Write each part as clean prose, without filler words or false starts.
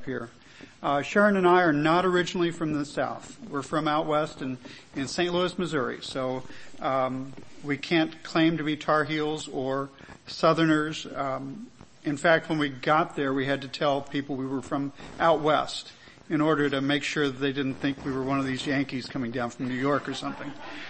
up here. Sharon and I are not originally from the South. We're from out west in St. Louis, Missouri. So we can't claim to be Tar Heels or Southerners. In fact, when we got there, we had to tell people we were from out west in order to make sure that they didn't think we were one of these Yankees coming down from New York or something.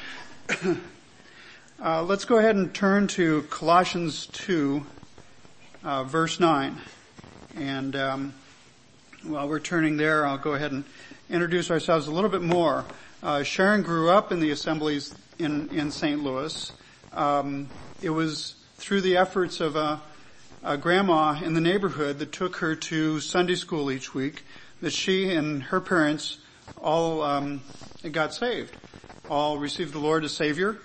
Let's go ahead and turn to Colossians 2, verse 9. And while we're turning there, I'll go ahead and introduce ourselves a little bit more. Sharon grew up in the assemblies in St. Louis. It was through the efforts of a grandma in the neighborhood that took her to Sunday school each week that she and her parents all got saved, all received the Lord as Savior,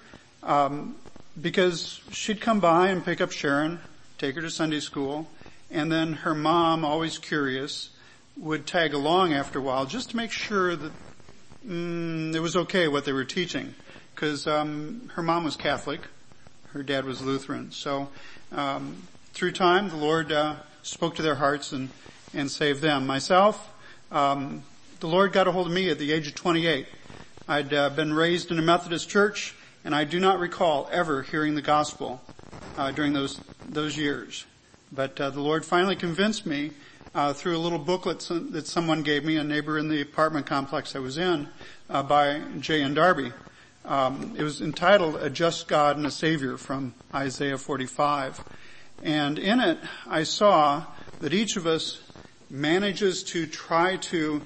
because she'd come by and pick up Sharon, take her to Sunday school, and then her mom, always curious, would tag along after a while just to make sure that it was okay what they were teaching, because her mom was Catholic, her dad was Lutheran. So through time, the Lord spoke to their hearts and saved them. Myself, the Lord got a hold of me at the age of 28. I'd been raised in a Methodist church, and I do not recall ever hearing the gospel during those years. But the Lord finally convinced me through a little booklet that someone gave me, a neighbor in the apartment complex I was in, by J.N. Darby. It was entitled A Just God and a Savior from Isaiah 45. And in it, I saw that each of us manages to try to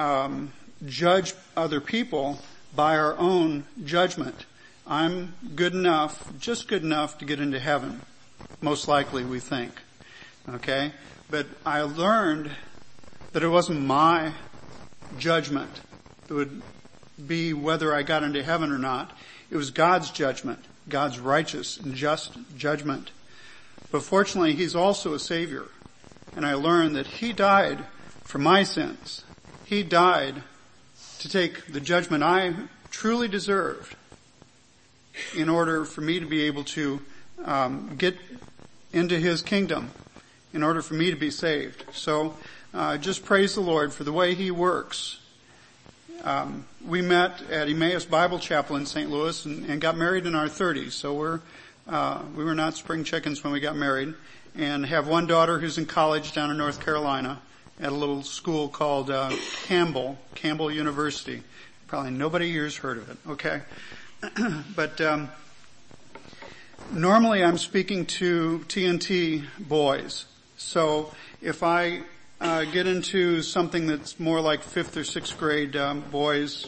judge other people by our own judgment. I'm good enough, just good enough to get into heaven. Most likely, we think. Okay? But I learned that it wasn't my judgment that would be whether I got into heaven or not. It was God's judgment, God's righteous and just judgment. But fortunately, He's also a Savior. And I learned that He died for my sins. He died to take the judgment I truly deserved in order for me to be able to get into His kingdom, in order for me to be saved. So just praise the Lord for the way He works. We met at Emmaus Bible Chapel in St. Louis and got married in our 30s. So we were not spring chickens when we got married, and have one daughter who's in college down in North Carolina at a little school called Campbell University. Probably nobody here's heard of it. Okay. But normally I'm speaking to TNT boys. So if I get into something that's more like 5th or 6th grade boys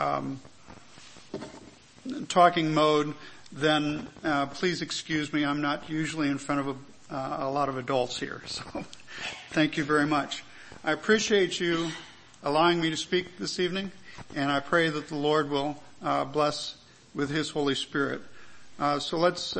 talking mode, then please excuse me. I'm not usually in front of a lot of adults here. So thank you very much. I appreciate you allowing me to speak this evening, and I pray that the Lord will bless with His Holy Spirit. So let's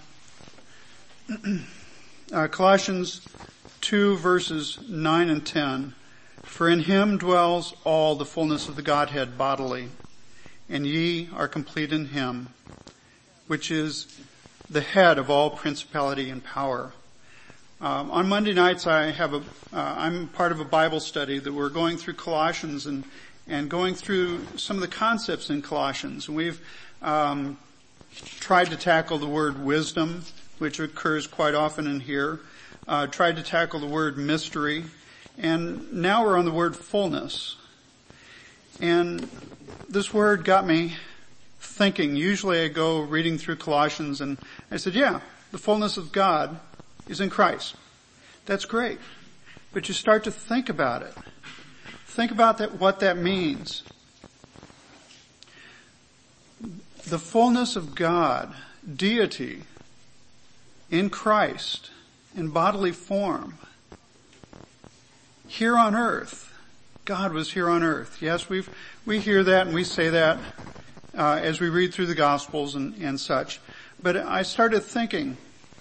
Colossians 2 verses 9 and 10. For in Him dwells all the fullness of the Godhead bodily, and ye are complete in Him, which is the head of all principality and power. On Monday nights I'm part of a Bible study that we're going through Colossians and going through some of the concepts in Colossians. And we've tried to tackle the word wisdom, which occurs quite often in here. Tried to tackle the word mystery. And now we're on the word fullness. And this word got me thinking. Usually I go reading through Colossians and I said, yeah, the fullness of God is in Christ. That's great. But you start to think about it. Think about what that means. The fullness of God, deity, in Christ, in bodily form, here on earth. God was here on earth. Yes, we hear that and we say that as we read through the Gospels and such. But I started thinking,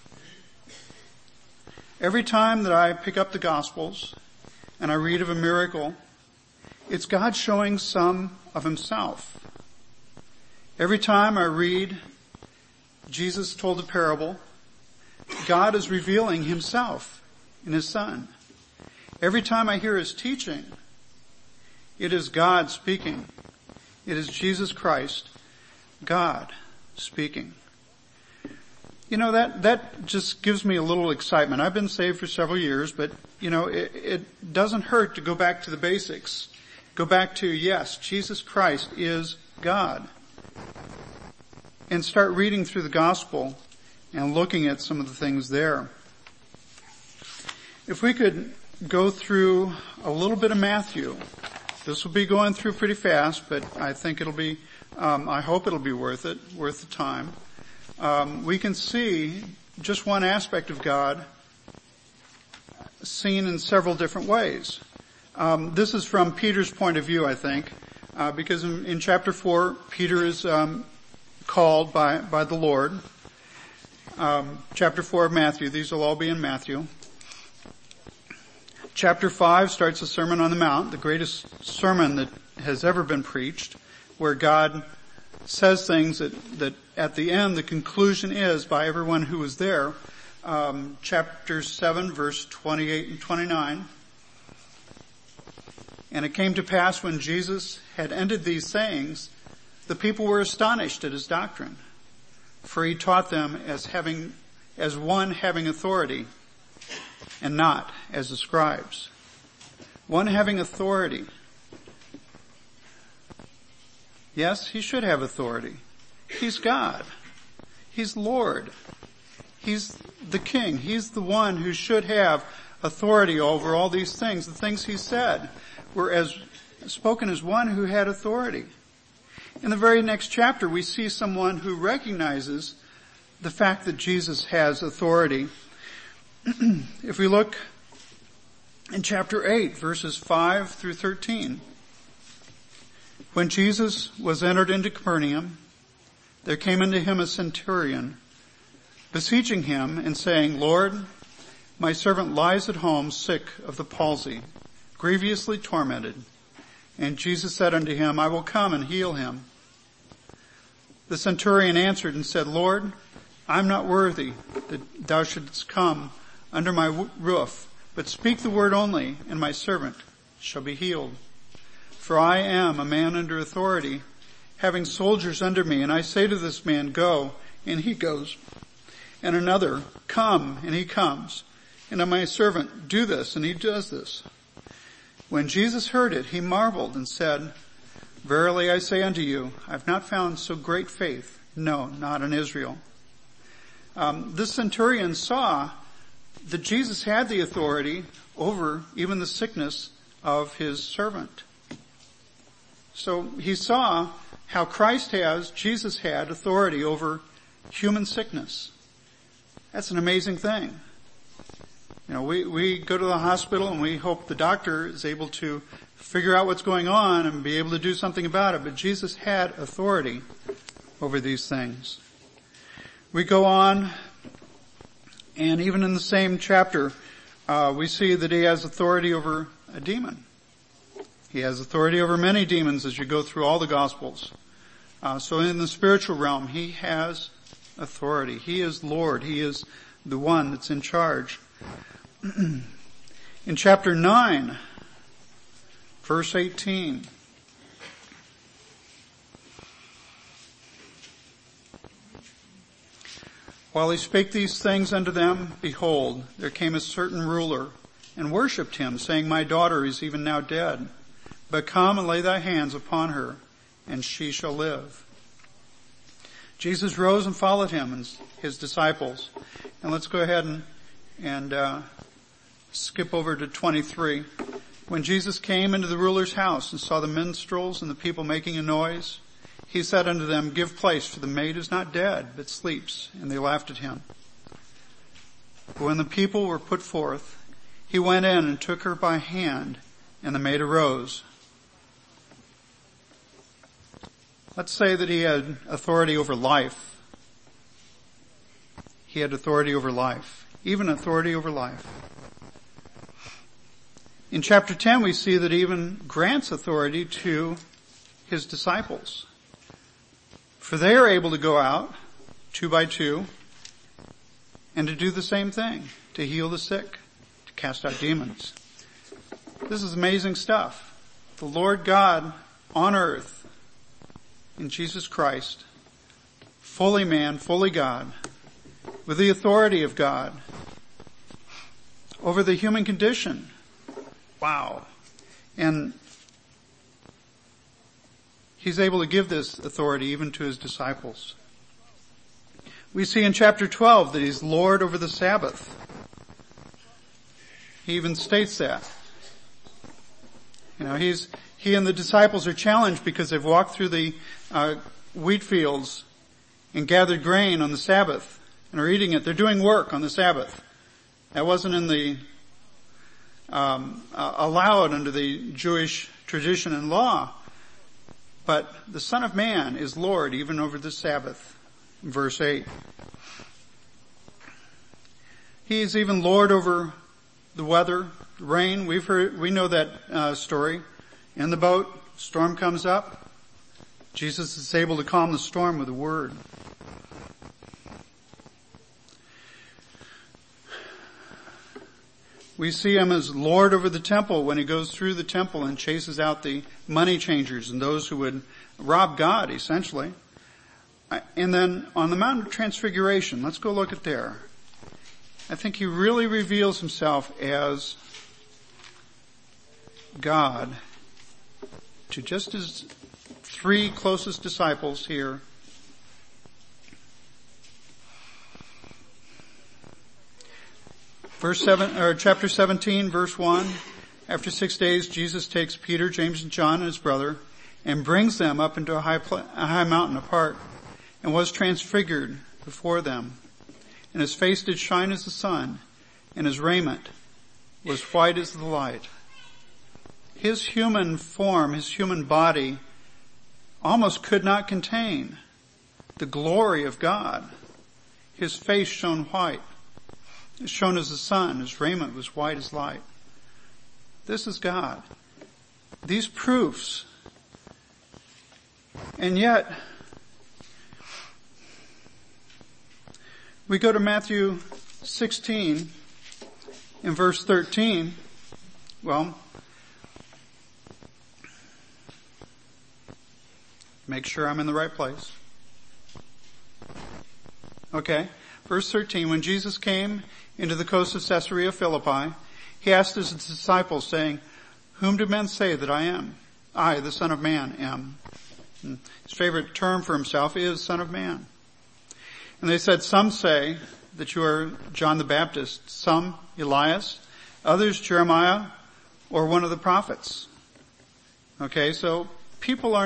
every time that I pick up the Gospels and I read of a miracle, it's God showing some of Himself. Every time I read Jesus told a parable, God is revealing Himself in His Son. Every time I hear his teaching, it is God speaking. It is Jesus Christ, God speaking. You know, that just gives me a little excitement. I've been saved for several years, but you know, it doesn't hurt to go back to the basics. Go back to, yes, Jesus Christ is God. And start reading through the gospel and looking at some of the things there. If we could go through a little bit of Matthew. This will be going through pretty fast, but I think it'll be, I hope it'll be worth the time. We can see just one aspect of God seen in several different ways. This is from Peter's point of view, I think, because in chapter 4, Peter is called by the Lord. Chapter 4 of Matthew, these will all be in Matthew. Chapter 5 starts the Sermon on the Mount, the greatest sermon that has ever been preached, where God says things that at the end, the conclusion is by everyone who was there. Chapter 7, verse 28 and 29. And it came to pass when Jesus had ended these sayings, the people were astonished at his doctrine, for he taught them as one having authority, and not as the scribes. One having authority. Yes, he should have authority. He's God. He's Lord. He's the King. He's the one who should have authority over all these things. The things he said were spoken as one who had authority. In the very next chapter, we see someone who recognizes the fact that Jesus has authority. If we look in chapter 8, verses 5 through 13. When Jesus was entered into Capernaum, there came unto him a centurion, beseeching him and saying, Lord, my servant lies at home sick of the palsy, grievously tormented. And Jesus said unto him, I will come and heal him. The centurion answered and said, Lord, I am not worthy that thou shouldst come under my roof, but speak the word only, and my servant shall be healed. For I am a man under authority, having soldiers under me, and I say to this man, go, and he goes. And another, come, and he comes. And to my servant, do this, and he does this. When Jesus heard it, he marveled and said, Verily I say unto you, I have not found so great faith, no, not in Israel. This centurion saw that Jesus had the authority over even the sickness of his servant. So he saw how Jesus had authority over human sickness. That's an amazing thing. You know, we go to the hospital and we hope the doctor is able to figure out what's going on and be able to do something about it, but Jesus had authority over these things. We go on, and even in the same chapter, we see that he has authority over a demon. He has authority over many demons as you go through all the Gospels. So in the spiritual realm, he has authority. He is Lord. He is the one that's in charge. In chapter 9, verse 18, while he spake these things unto them, behold, there came a certain ruler and worshipped him, saying, My daughter is even now dead, but come and lay thy hands upon her, and she shall live. Jesus rose and followed him and his disciples. And let's go ahead and skip over to 23. When Jesus came into the ruler's house and saw the minstrels and the people making a noise, he said unto them, Give place, for the maid is not dead, but sleeps. And they laughed at him. But when the people were put forth, he went in and took her by hand, and the maid arose. Let's say that he had authority over life. He had authority over life, even authority over life. In chapter 10, we see that he even grants authority to his disciples. For they are able to go out, 2 by 2, and to do the same thing, to heal the sick, to cast out demons. This is amazing stuff. The Lord God on earth in Jesus Christ, fully man, fully God, with the authority of God over the human condition. Wow. And he's able to give this authority even to his disciples. We see in chapter 12 that he's Lord over the Sabbath. He even states that. You know, he and the disciples are challenged because they've walked through the wheat fields and gathered grain on the Sabbath and are eating it. They're doing work on the Sabbath. That wasn't in the allowed under the Jewish tradition and law. But the Son of Man is Lord even over the Sabbath. Verse 8. He is even Lord over the weather, rain. We know that story. In the boat, storm comes up. Jesus is able to calm the storm with a word. We see him as Lord over the temple when he goes through the temple and chases out the money changers and those who would rob God, essentially. And then on the Mount of Transfiguration, let's go look at there. I think he really reveals himself as God to just his three closest disciples here. Chapter 17, verse 1. After 6 days, Jesus takes Peter, James, and John and his brother and brings them up into a high mountain apart and was transfigured before them. And his face did shine as the sun, and his raiment was white as the light. His human form, his human body almost could not contain the glory of God. His face shone white. It shone as the sun. His raiment was white as light. This is God. These proofs. And yet, we go to Matthew 16 in verse 13. Well, make sure I'm in the right place. Okay. Verse 13, when Jesus came into the coast of Caesarea Philippi, he asked his disciples, saying, whom do men say that I am? I, the Son of Man, am. His favorite term for himself is Son of Man. And they said, some say that you are John the Baptist, some Elias, others Jeremiah, or one of the prophets. Okay, so people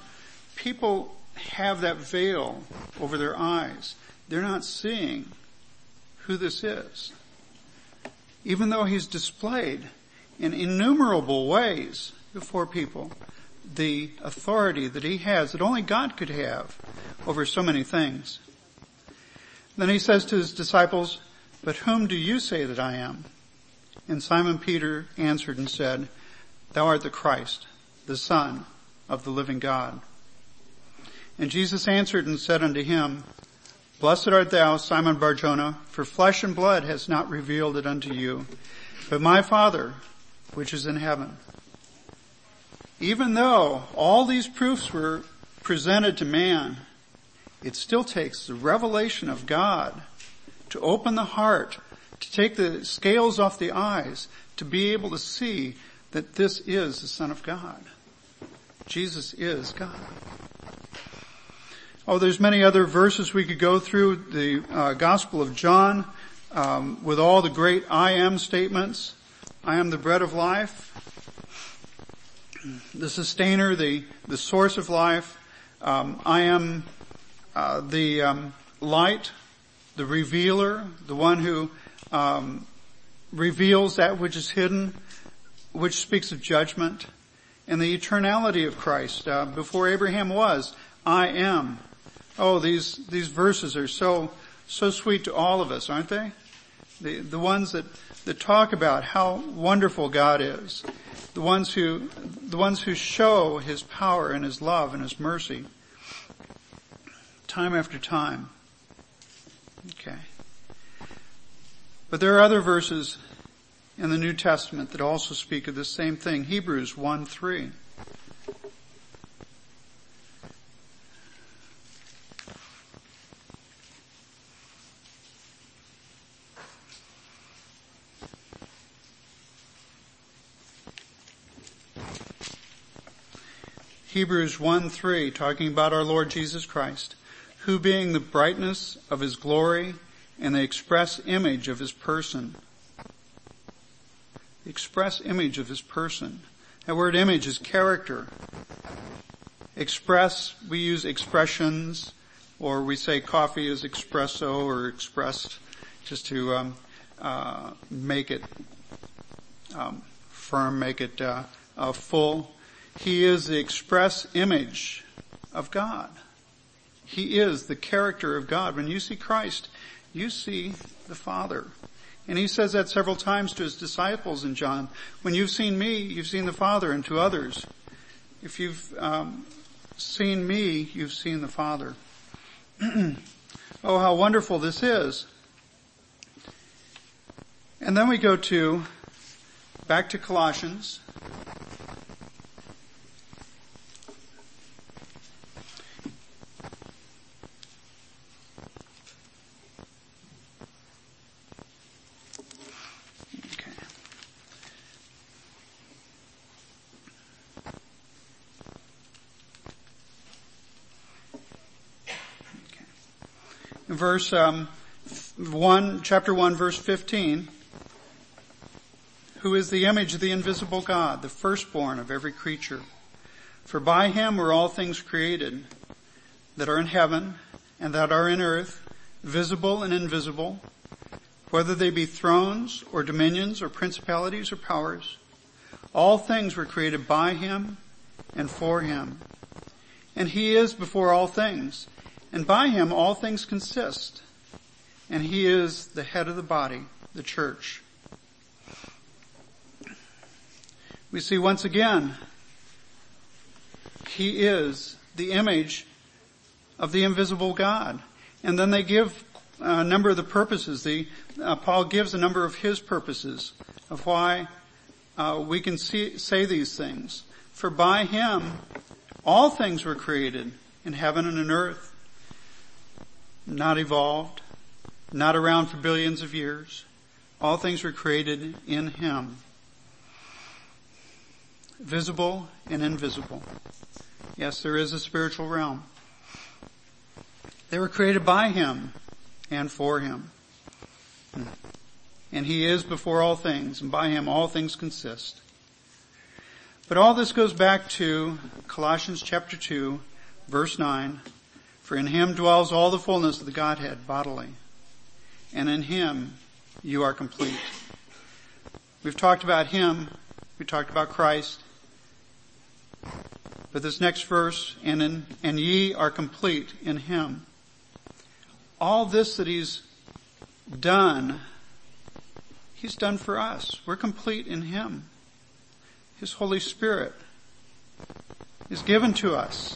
have that veil over their eyes. They're not seeing who this is. Even though he's displayed in innumerable ways before people the authority that he has, that only God could have over so many things. Then he says to his disciples, but whom do you say that I am? And Simon Peter answered and said, thou art the Christ, the Son of the living God. And Jesus answered and said unto him, blessed art thou, Simon Bar-Jonah, for flesh and blood has not revealed it unto you, but my Father which is in heaven. Even though all these proofs were presented to man, it still takes the revelation of God to open the heart, to take the scales off the eyes, to be able to see that this is the Son of God. Jesus is God. Oh, there's many other verses we could go through. The Gospel of John, with all the great I am statements. I am the bread of life, the sustainer, the source of life. I am the light, the revealer, the one who reveals that which is hidden, which speaks of judgment, and the eternality of Christ. Before Abraham was, I am. Oh, these verses are so sweet to all of us, aren't they? The ones that talk about how wonderful God is. The ones who show his power and his love and his mercy. Time after time. Okay. But there are other verses in the New Testament that also speak of the same thing. Hebrews 1:3. Hebrews 1:3, talking about our Lord Jesus Christ, who being the brightness of his glory and the express image of his person. The express image of his person. That word image is character. Express, we use expressions, or we say coffee is espresso or expressed, just to make it firm, make it full. He is the express image of God. He is the character of God. When you see Christ, you see the Father. And he says that several times to his disciples in John. When you've seen me, you've seen the Father, and to others. If you've seen me, you've seen the Father. Oh, how wonderful this is. And then we go back to Colossians. Verse 1, chapter 1, verse 15, who is the image of the invisible God, the firstborn of every creature. For by him were all things created, that are in heaven and that are in earth, visible and invisible, whether they be thrones or dominions or principalities or powers. All things were created by him and for him. And he is before all things. And by him all things consist. And he is the head of the body, the church. We see once again, he is the image of the invisible God. And then they give a number of the purposes. Paul gives a number of his purposes of why we can say these things. For by him all things were created in heaven and in earth. Not evolved, not around for billions of years. All things were created in him. Visible and invisible. Yes, there is a spiritual realm. They were created by him and for him. And he is before all things, and by him all things consist. But all this goes back to Colossians chapter 2, verse 9. For in him dwells all the fullness of the Godhead bodily, and in him you are complete. We've talked about him, we talked about Christ, but this next verse, and ye are complete in him. All this that he's done for us. We're complete in him. His Holy Spirit is given to us.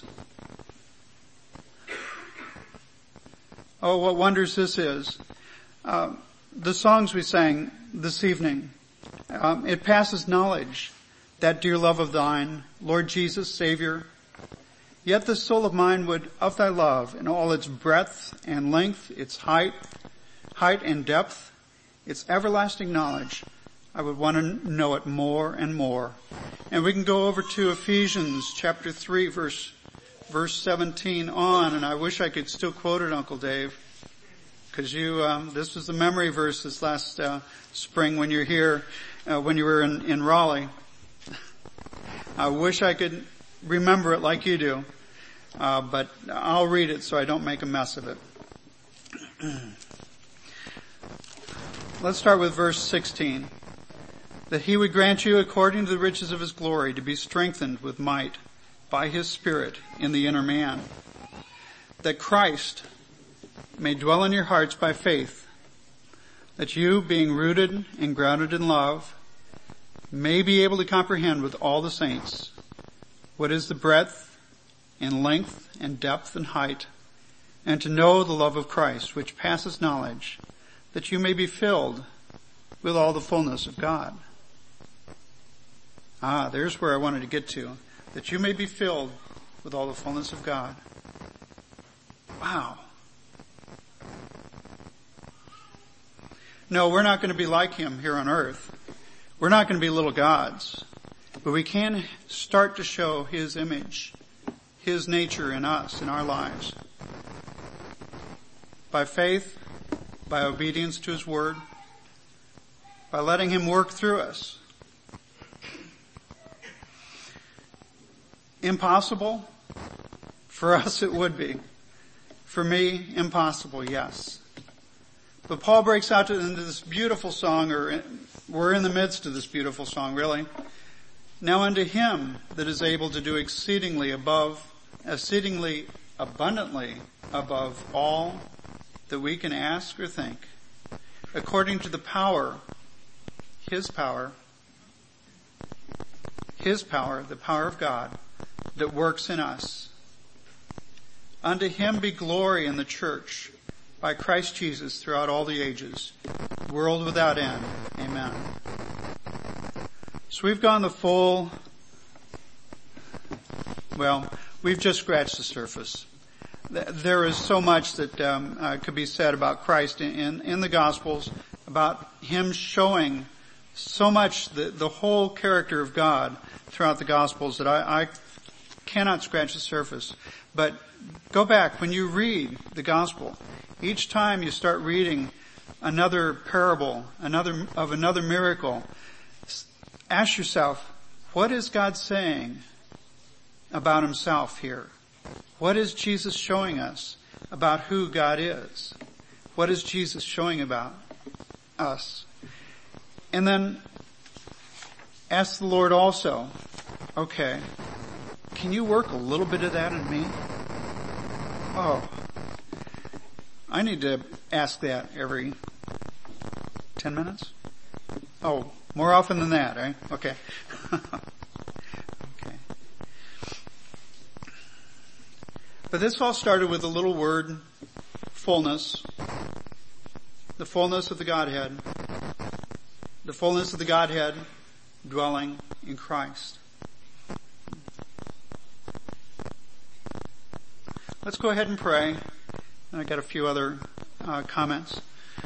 Oh, what wonders this is. The songs we sang this evening, it passes knowledge, that dear love of thine, Lord Jesus, Savior. Yet the soul of mine would of thy love in all its breadth and length, its height and depth, its everlasting knowledge, I would want to know it more and more. And we can go over to Ephesians chapter 3, verse 17 on, and I wish I could still quote it, Uncle Dave, because this was the memory verse this last spring when you're here, when you were in Raleigh. I wish I could remember it like you do, but I'll read it so I don't make a mess of it. Let's start with verse 16. That he would grant you according to the riches of his glory to be strengthened with might by his Spirit in the inner man, that Christ may dwell in your hearts by faith, that you, being rooted and grounded in love, may be able to comprehend with all the saints what is the breadth and length and depth and height, and to know the love of Christ, which passes knowledge, that you may be filled with all the fullness of God. There's where I wanted to get to. That you may be filled with all the fullness of God. Wow. No, we're not going to be like him here on earth. We're not going to be little gods. But we can start to show his image, his nature in us, in our lives. By faith, by obedience to his word, by letting him work through us. Impossible? For us it would be. For me, impossible, yes. But Paul breaks out into this beautiful song, we're in the midst of this beautiful song, really. Now unto him that is able to do exceedingly abundantly above all that we can ask or think, according to the power, the power of God that works in us. Unto him be glory in the church by Christ Jesus throughout all the ages, world without end. Amen. So we've gone we've just scratched the surface. There is so much that could be said about Christ in the Gospels, about him showing so much the whole character of God throughout the Gospels that I cannot scratch the surface. But go back, when you read the Gospel, each time you start reading another parable, another miracle, ask yourself, what is God saying about himself here? What is Jesus showing us about who God is? What is Jesus showing about us? And then ask the Lord also, okay, can you work a little bit of that in me? Oh, I need to ask that every 10 minutes? Oh, more often than that, eh? Okay. Okay. But this all started with the little word, fullness. The fullness of the Godhead. The fullness of the Godhead dwelling in Christ. Let's go ahead and pray. And I got a few other comments.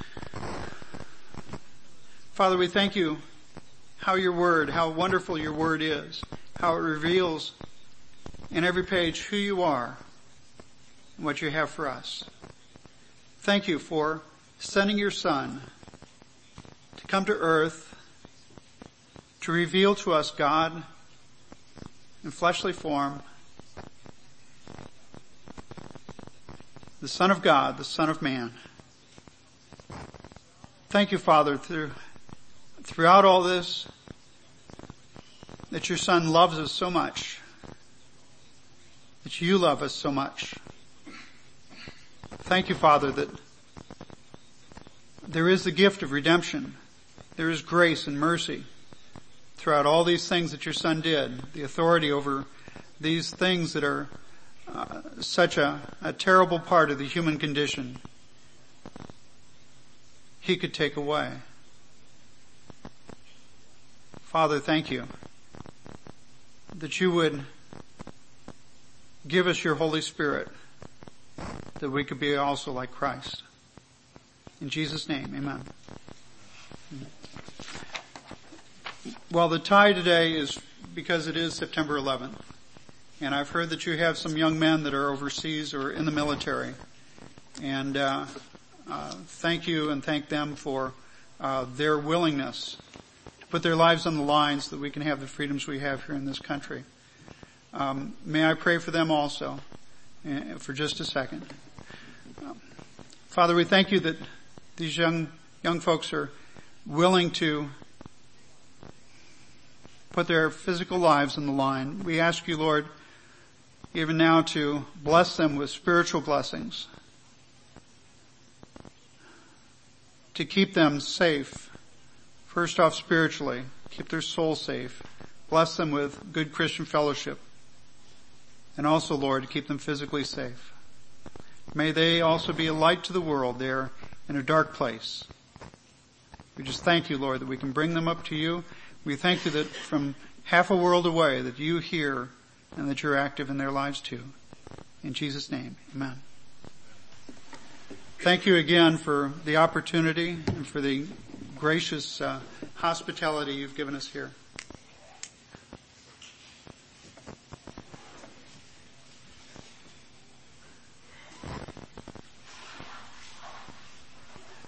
Father, we thank you how wonderful your word is, how it reveals in every page who you are and what you have for us. Thank you for sending your Son to come to earth to reveal to us God in fleshly form, the Son of God, the Son of Man. Thank you, Father, throughout all this, that your Son loves us so much, that you love us so much. Thank you, Father, that there is the gift of redemption. There is grace and mercy throughout all these things that your Son did, the authority over these things that are such a terrible part of the human condition. He could take away. Father, thank you that you would give us your Holy Spirit, that we could be also like Christ. In Jesus' name, amen. Well, the tie today is because it is September 11th. And I've heard that you have some young men that are overseas or in the military. And thank you and thank them for their willingness to put their lives on the line so that we can have the freedoms we have here in this country. May I pray for them also for just a second. Father, we thank you that these young folks are willing to put their physical lives on the line. We ask you, Lord, even now to bless them with spiritual blessings, to keep them safe, first off spiritually, keep their soul safe, bless them with good Christian fellowship, and also, Lord, to keep them physically safe. May they also be a light to the world there in a dark place. We just thank you, Lord, that we can bring them up to you. We thank you that from half a world away that you hear and that you're active in their lives too. In Jesus' name, amen. Thank you again for the opportunity and for the gracious hospitality you've given us here.